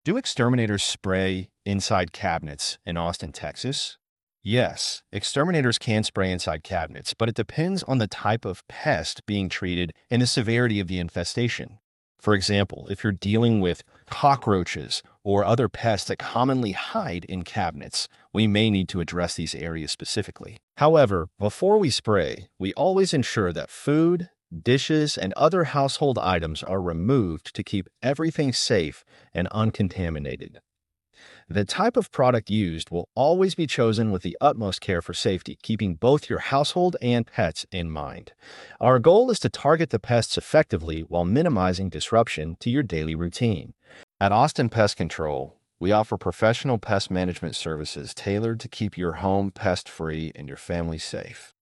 Do exterminators spray inside cabinets in Austin, Texas? Yes, exterminators can spray inside cabinets, but it depends on the type of pest being treated and the severity of the infestation. For example, if you're dealing with cockroaches or other pests that commonly hide in cabinets, we may need to address these areas specifically. However, before we spray, we always ensure that food, dishes, and other household items are removed to keep everything safe and uncontaminated. The type of product used will always be chosen with the utmost care for safety, keeping both your household and pets in mind. Our goal is to target the pests effectively while minimizing disruption to your daily routine. At Austin Pest Control, we offer professional pest management services tailored to keep your home pest free and your family safe.